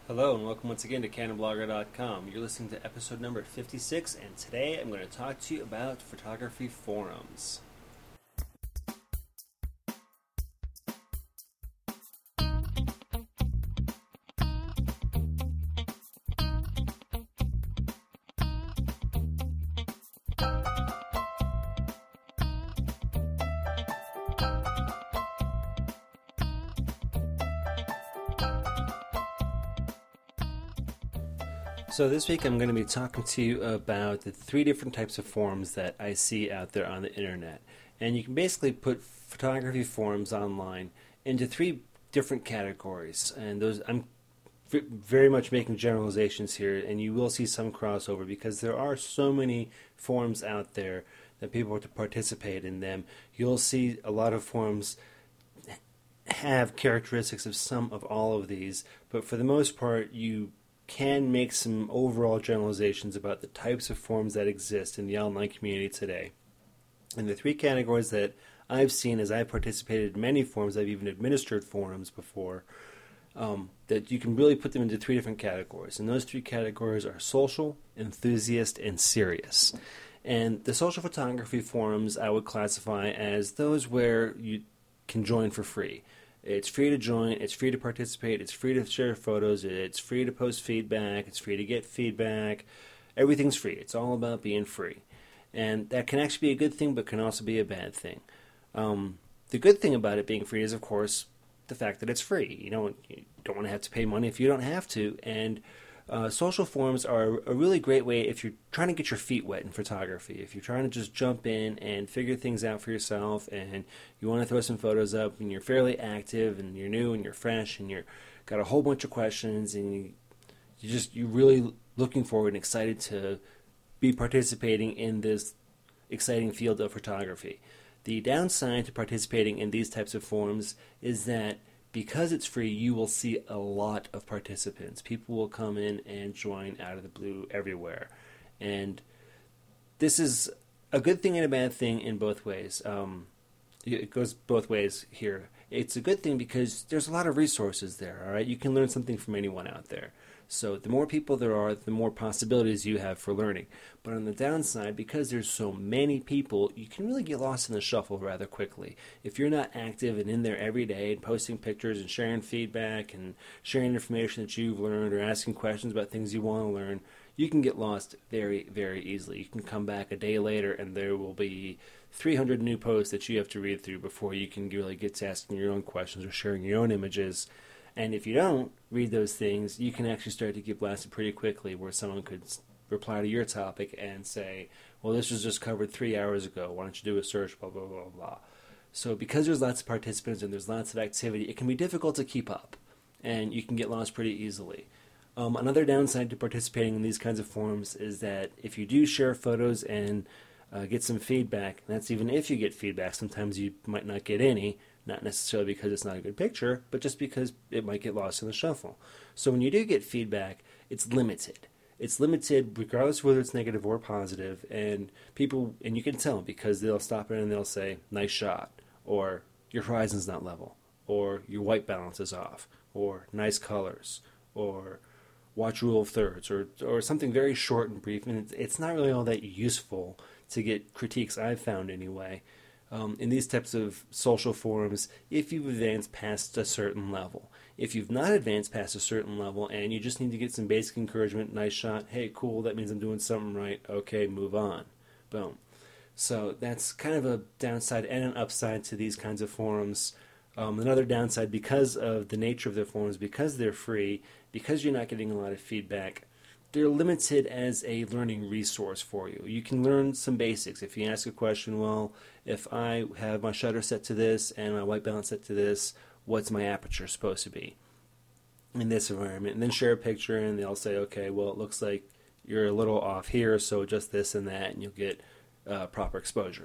Hello and welcome once again to CanonBlogger.com. You're listening to episode number 56, and today I'm going to talk to you about photography forums. So this week I'm going to be talking to you about the three different types of forums that I see out there on the internet. And you can basically put photography forums online into three different categories. And those I'm very much making generalizations here, and you will see some crossover because there are so many forums out there that people want to participate in them. You'll see a lot of forums have characteristics of some of all of these, but for the most part you can make some overall generalizations about the types of forums that exist in the online community today. And the three categories that I've seen as I've participated in many forums, I've even administered forums before, that you can really put them into three different categories. And those three categories are social, enthusiast, and serious. And the social photography forums I would classify as those where you can join for free. It's free to join, it's free to participate, it's free to share photos, it's free to post feedback, it's free to get feedback. Everything's free. It's all about being free. And that can actually be a good thing, but can also be a bad thing. The good thing about it being free is, of course, the fact that it's free. You don't want to have to pay money if you don't have to. And social forums are a really great way if you're trying to get your feet wet in photography. If you're trying to just jump in and figure things out for yourself, and you want to throw some photos up, and you're fairly active, and you're new, and you're fresh, and you're got a whole bunch of questions, and you're really looking forward and excited to be participating in this exciting field of photography. The downside to participating in these types of forums is that because it's free, you will see a lot of participants. People will come in and join out of the blue everywhere. And this is a good thing and a bad thing in both ways. It goes both ways here. It's a good thing because there's a lot of resources there, all right? You can learn something from anyone out there. So the more people there are, the more possibilities you have for learning. But on the downside, because there's so many people, you can really get lost in the shuffle rather quickly. If you're not active and in there every day and posting pictures and sharing feedback and sharing information that you've learned or asking questions about things you want to learn, you can get lost very, very easily. You can come back a day later and there will be 300 new posts that you have to read through before you can really get to asking your own questions or sharing your own images. And if you don't read those things, you can actually start to get blasted pretty quickly, where someone could reply to your topic and say, well, this was just covered 3 hours ago. Why don't you do a search, blah, blah, blah, blah. So because there's lots of participants and there's lots of activity, it can be difficult to keep up, and you can get lost pretty easily. Another downside to participating in these kinds of forums is that if you do share photos and get some feedback, and that's even if you get feedback, sometimes you might not get any, not necessarily because it's not a good picture, but just because it might get lost in the shuffle. So when you do get feedback, it's limited. It's limited regardless of whether it's negative or positive, and you can tell because they'll stop in and they'll say, nice shot, or your horizon's not level, or your white balance is off, or nice colors, or watch rule of thirds, or something very short and brief, and it's not really all that useful to get critiques, I've found anyway. In these types of social forums, if you've advanced past a certain level. If you've not advanced past a certain level and you just need to get some basic encouragement, nice shot, hey, cool, that means I'm doing something right, okay, move on. Boom. So that's kind of a downside and an upside to these kinds of forums. Another downside, because of the nature of their forums, because they're free, because you're not getting a lot of feedback, they're limited as a learning resource for you. You can learn some basics. If you ask a question, well, if I have my shutter set to this and my white balance set to this, what's my aperture supposed to be in this environment? And then share a picture and they'll say, okay, well, it looks like you're a little off here, so just this and that, and you'll get proper exposure.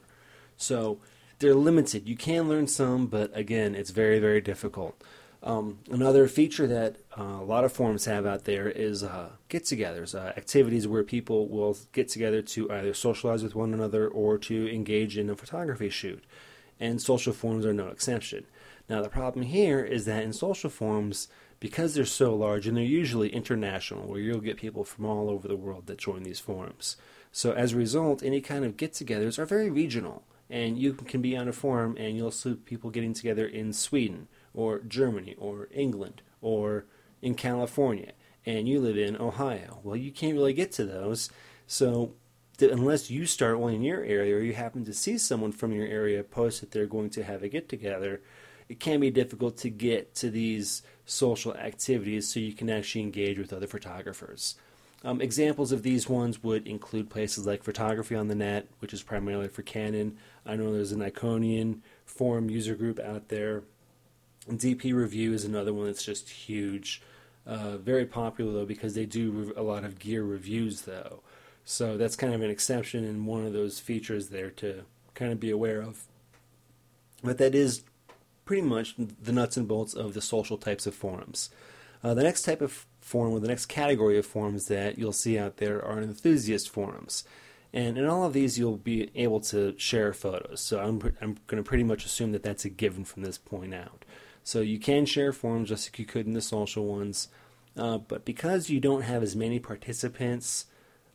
So they're limited. You can learn some, but again, it's very, very difficult. Another feature that a lot of forums have out there is get-togethers, activities where people will get together to either socialize with one another or to engage in a photography shoot. And social forums are no exception. Now, the problem here is that in social forums, because they're so large, and they're usually international, where you'll get people from all over the world that join these forums. So as a result, any kind of get-togethers are very regional, and you can be on a forum and you'll see people getting together in Sweden or Germany or England or in California, and you live in Ohio. Well, you can't really get to those, so unless you start one in your area or you happen to see someone from your area post that they're going to have a get-together, it can be difficult to get to these social activities so you can actually engage with other photographers. Examples of these ones would include places like Photography on the Net, which is primarily for Canon. I know there's an Iconian forum user group out there. And DP Review is another one that's just huge. Very popular, though, because they do a lot of gear reviews, though. So that's kind of an exception and one of those features there to kind of be aware of. But that is pretty much the nuts and bolts of the social types of forums. The next type of forum, or the next category of forums that you'll see out there are enthusiast forums. And in all of these, you'll be able to share photos. So I'm going to pretty much assume that that's a given from this point out. So you can share forums just like you could in the social ones. But because you don't have as many participants,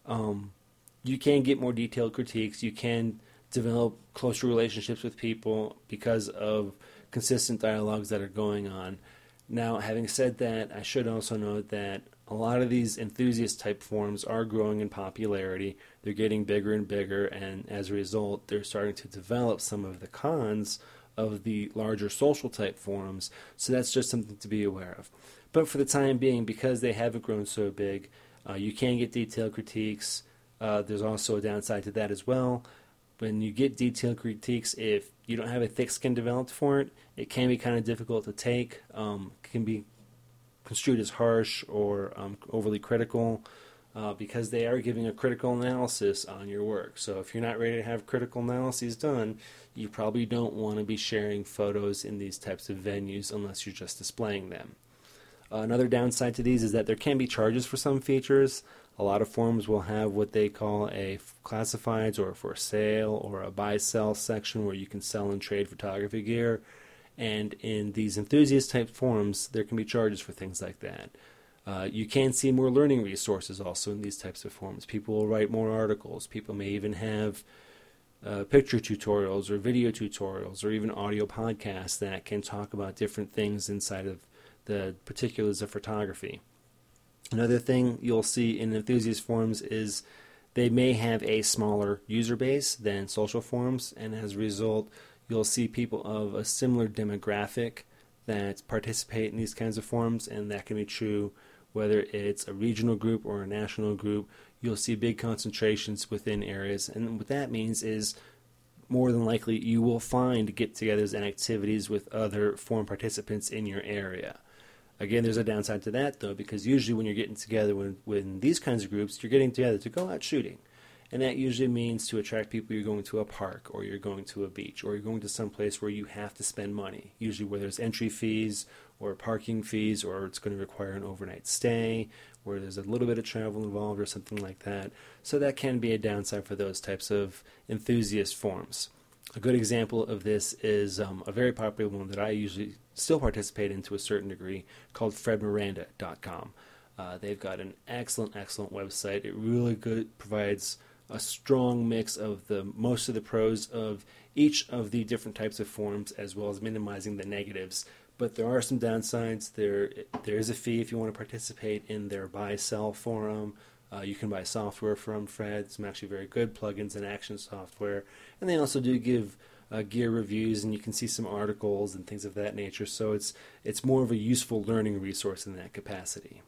you can get more detailed critiques. You can develop closer relationships with people because of consistent dialogues that are going on. Now, having said that, I should also note that a lot of these enthusiast type forums are growing in popularity. They're getting bigger and bigger, and as a result, they're starting to develop some of the cons of the larger social type forums. So that's just something to be aware of. But for the time being, because they haven't grown so big, you can get detailed critiques. There's also a downside to that as well. When you get detailed critiques, if you don't have a thick skin developed for it, it can be kind of difficult to take. Can be construed as harsh or overly critical because they are giving a critical analysis on your work. So if you're not ready to have critical analyses done, you probably don't want to be sharing photos in these types of venues unless you're just displaying them. Another downside to these is that there can be charges for some features. A lot of forums will have what they call a classifieds or for sale or a buy-sell section where you can sell and trade photography gear. And in these enthusiast type forums, there can be charges for things like that. You can see more learning resources also in these types of forums. People will write more articles. People may even have picture tutorials or video tutorials or even audio podcasts that can talk about different things inside of the particulars of photography. Another thing you'll see in enthusiast forums is they may have a smaller user base than social forums, and as a result, you'll see people of a similar demographic that participate in these kinds of forums, and that can be true whether it's a regional group or a national group. You'll see big concentrations within areas, and what that means is more than likely you will find get-togethers and activities with other forum participants in your area. Again, there's a downside to that, though, because usually when you're getting together with these kinds of groups, you're getting together to go out shooting. And that usually means to attract people, you're going to a park, or you're going to a beach, or you're going to some place where you have to spend money, usually where there's entry fees or parking fees, or it's going to require an overnight stay, where there's a little bit of travel involved or something like that. So that can be a downside for those types of enthusiast forums. A good example of this is a very popular one that I usually still participate in to a certain degree called fredmiranda.com. They've got an excellent website. It really provides a strong mix of most of the pros of each of the different types of forums, as well as minimizing the negatives. But there are some downsides. There is a fee if you want to participate in their buy-sell forum. You can buy software from Fred, some actually very good plugins and action software. And they also do give gear reviews, and you can see some articles and things of that nature. So it's more of a useful learning resource in that capacity.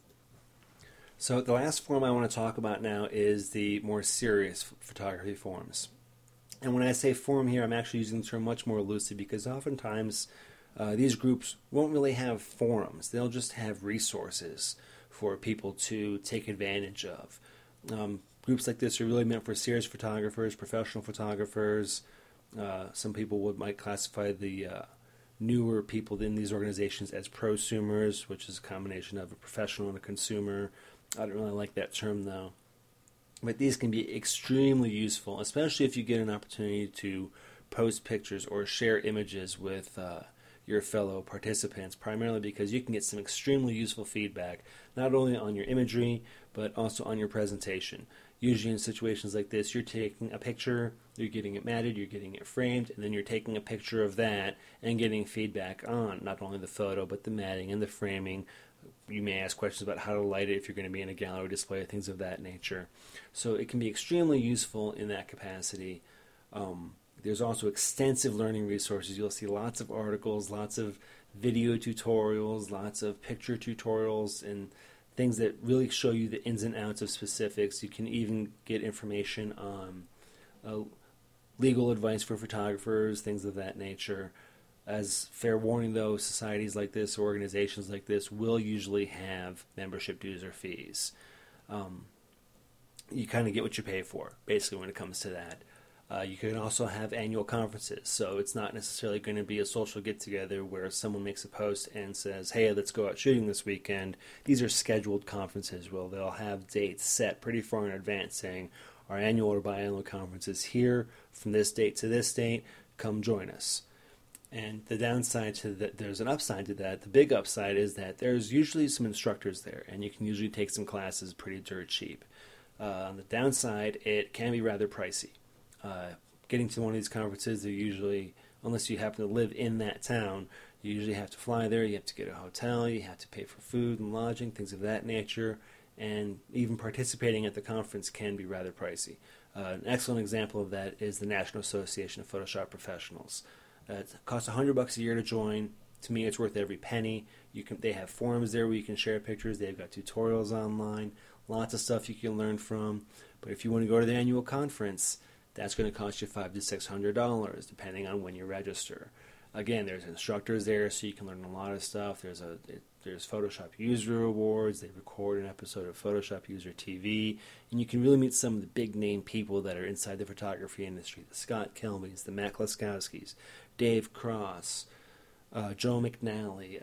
So the last forum I want to talk about now is the more serious photography forums. And when I say forum here, I'm actually using the term much more loosely because oftentimes these groups won't really have forums. They'll just have resources for people to take advantage of. Groups like this are really meant for serious photographers, professional photographers. Some people might classify the newer people in these organizations as prosumers, which is a combination of a professional and a consumer. I don't really like that term, though. But these can be extremely useful, especially if you get an opportunity to post pictures or share images with your fellow participants, primarily because you can get some extremely useful feedback, not only on your imagery, but also on your presentation. Usually in situations like this, you're taking a picture, you're getting it matted, you're getting it framed, and then you're taking a picture of that and getting feedback on not only the photo, but the matting and the framing. You may ask questions about how to light it if you're going to be in a gallery display, things of that nature. So it can be extremely useful in that capacity. There's also extensive learning resources. You'll see lots of articles, lots of video tutorials, lots of picture tutorials, and things that really show you the ins and outs of specifics. You can even get information on legal advice for photographers, things of that nature. As fair warning, though, societies like this, organizations like this, will usually have membership dues or fees. You kind of get what you pay for, basically, when it comes to that. You can also have annual conferences, so it's not necessarily going to be a social get-together where someone makes a post and says, hey, let's go out shooting this weekend. These are scheduled conferences where they'll have dates set pretty far in advance saying, our annual or biannual conference is here from this date to this date, come join us. And the downside to that, there's an upside to that. The big upside is that there's usually some instructors there, and you can usually take some classes pretty dirt cheap. On the downside, it can be rather pricey. Getting to one of these conferences, they're usually, unless you happen to live in that town, you usually have to fly there, you have to get a hotel, you have to pay for food and lodging, things of that nature, and even participating at the conference can be rather pricey. An excellent example of that is the National Association of Photoshop Professionals. It costs $100 a year to join. To me, it's worth every penny. They have forums there where you can share pictures. They've got tutorials online, lots of stuff you can learn from. But if you want to go to the annual conference, that's going to cost you $500 to $600, depending on when you register. Again, there's instructors there, so you can learn a lot of stuff. There's Photoshop User Awards. They record an episode of Photoshop User TV, and you can really meet some of the big-name people that are inside the photography industry: the Scott Kelbys, the Matt Laskowskis, Dave Cross, Joe McNally,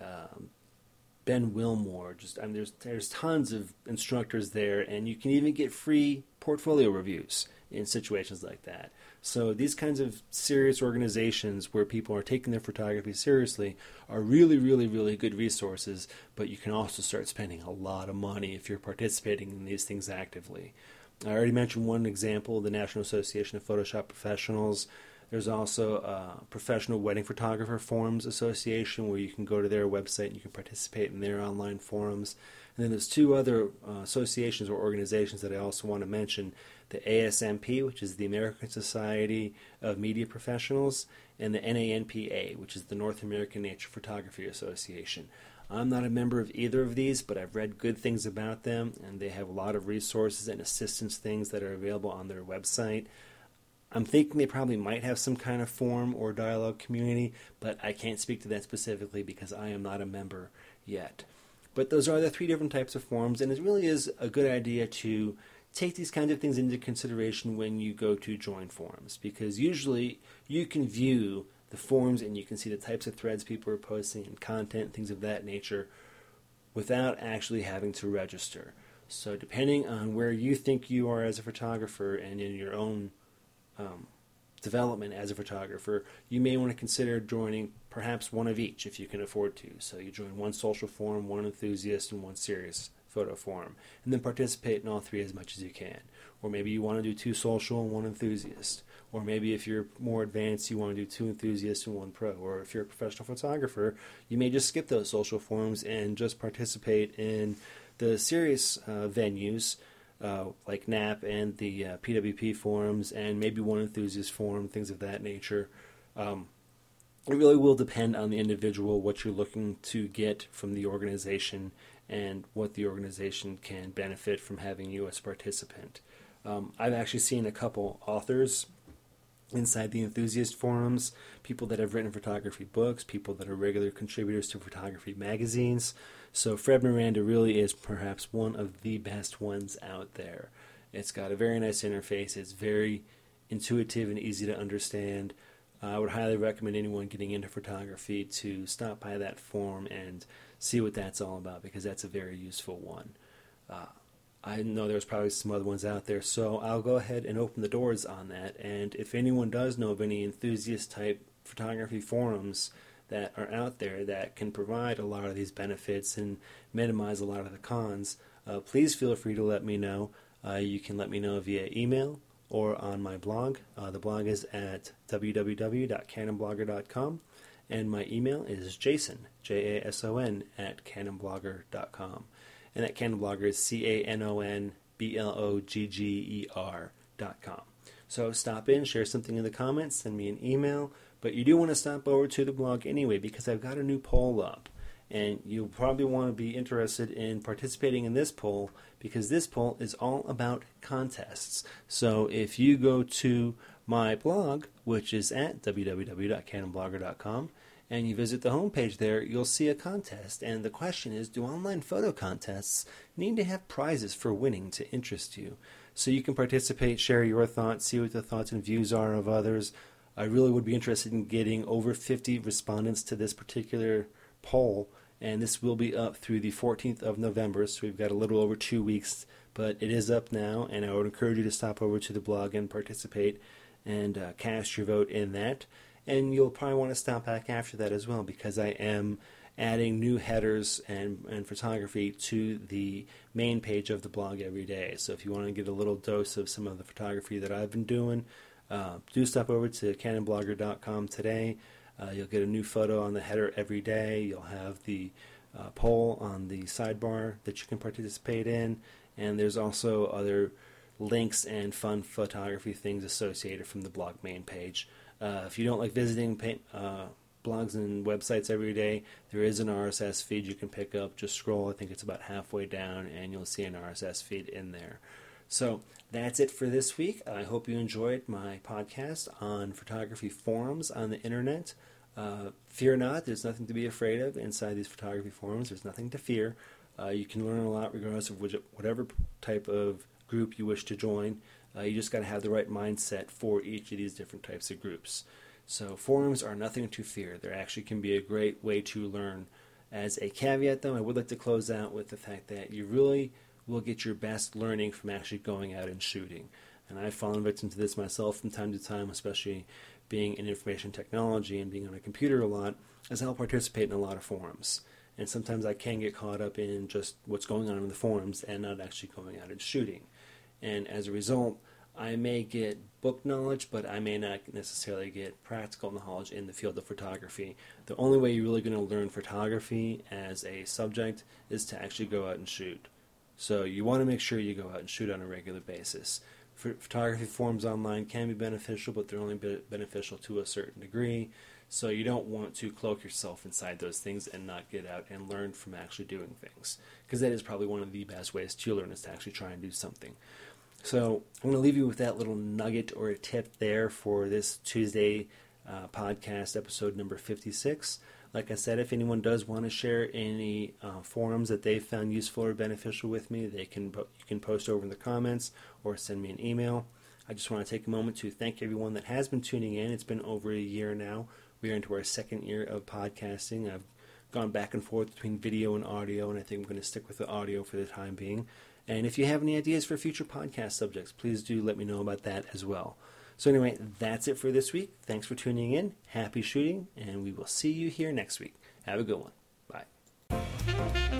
Ben Wilmore. There's tons of instructors there, and you can even get free portfolio reviews in situations like that. So these kinds of serious organizations where people are taking their photography seriously are really, really, really good resources, but you can also start spending a lot of money if you're participating in these things actively. I already mentioned one example, the National Association of Photoshop Professionals. There's also Professional Wedding Photographer Forums Association, where you can go to their website and you can participate in their online forums. And then there's two other associations or organizations that I also want to mention: the ASMP, which is the American Society of Media Professionals, and the NANPA, which is the North American Nature Photography Association. I'm not a member of either of these, but I've read good things about them, and they have a lot of resources and assistance things that are available on their website. I'm thinking they probably might have some kind of forum or dialogue community, but I can't speak to that specifically because I am not a member yet. But those are the three different types of forums, and it really is a good idea to take these kinds of things into consideration when you go to join forums, because usually you can view the forums and you can see the types of threads people are posting and content, things of that nature, without actually having to register. So depending on where you think you are as a photographer and in your own development as a photographer, you may want to consider joining perhaps one of each if you can afford to. So you join one social forum, one enthusiast, and one serious photo forum, and then participate in all three as much as you can. Or maybe you want to do two social and one enthusiast. Or maybe if you're more advanced, you want to do two enthusiasts and one pro. Or if you're a professional photographer, you may just skip those social forums and just participate in the serious venues, like NAP and the PWP forums, and maybe one enthusiast forum, things of that nature. It really will depend on the individual, what you're looking to get from the organization, and what the organization can benefit from having you as a participant. I've actually seen a couple authors inside the enthusiast forums, people that have written photography books, people that are regular contributors to photography magazines. So Fred Miranda really is perhaps one of the best ones out there. It's got a very nice interface. It's very intuitive and easy to understand. I would highly recommend anyone getting into photography to stop by that forum and see what that's all about, because that's a very useful one. I know there's probably some other ones out there, so I'll go ahead and open the doors on that. And if anyone does know of any enthusiast-type photography forums that are out there that can provide a lot of these benefits and minimize a lot of the cons, please feel free to let me know. You can let me know via email or on my blog. The blog is at www.canonblogger.com, and my email is Jason, Jason, at canonblogger.com. And that Canonblogger is CANONBLOGGER.com. So stop in, share something in the comments, send me an email, but you do want to stop over to the blog anyway, because I've got a new poll up. And you'll probably want to be interested in participating in this poll, because this poll is all about contests. So if you go to my blog, which is at www.canonblogger.com, and you visit the homepage there, you'll see a contest. And the question is, do online photo contests need to have prizes for winning to interest you? So you can participate, share your thoughts, see what the thoughts and views are of others. I really would be interested in getting over 50 respondents to this particular poll, and this will be up through the 14th of November, so we've got a little over 2 weeks, but it is up now, and I would encourage you to stop over to the blog and participate and cast your vote in that. And you'll probably want to stop back after that as well, because I am adding new headers and photography to the main page of the blog every day. So if you want to get a little dose of some of the photography that I've been doing, do stop over to canonblogger.com today. You'll get a new photo on the header every day. You'll have the poll on the sidebar that you can participate in. And there's also other links and fun photography things associated from the blog main page. If you don't like visiting blogs and websites every day, there is an RSS feed you can pick up. Just scroll, I think it's about halfway down, and you'll see an RSS feed in there. So that's it for this week. I hope you enjoyed my podcast on photography forums on the internet. Fear not, there's nothing to be afraid of inside these photography forums. There's nothing to fear. You can learn a lot regardless of whatever type of group you wish to join. You just got to have the right mindset for each of these different types of groups. So forums are nothing to fear. They actually can be a great way to learn. As a caveat, though, I would like to close out with the fact that you really will get your best learning from actually going out and shooting. And I've fallen victim to this myself from time to time, especially being in information technology and being on a computer a lot, as I'll participate in a lot of forums. And sometimes I can get caught up in just what's going on in the forums and not actually going out and shooting. And as a result, I may get book knowledge, but I may not necessarily get practical knowledge in the field of photography. The only way you're really going to learn photography as a subject is to actually go out and shoot. So you want to make sure you go out and shoot on a regular basis. Photography forums online can be beneficial, but they're only beneficial to a certain degree. So you don't want to cloak yourself inside those things and not get out and learn from actually doing things, because that is probably one of the best ways to learn, is to actually try and do something. So I'm going to leave you with that little nugget or a tip there for this Tuesday podcast, episode number 56. Like I said, if anyone does want to share any forums that they found useful or beneficial with me, you can post over in the comments or send me an email. I just want to take a moment to thank everyone that has been tuning in. It's been over a year now. We are into our second year of podcasting. I've gone back and forth between video and audio, and I think I'm going to stick with the audio for the time being. And if you have any ideas for future podcast subjects, please do let me know about that as well. So anyway, that's it for this week. Thanks for tuning in. Happy shooting, and we will see you here next week. Have a good one. Bye.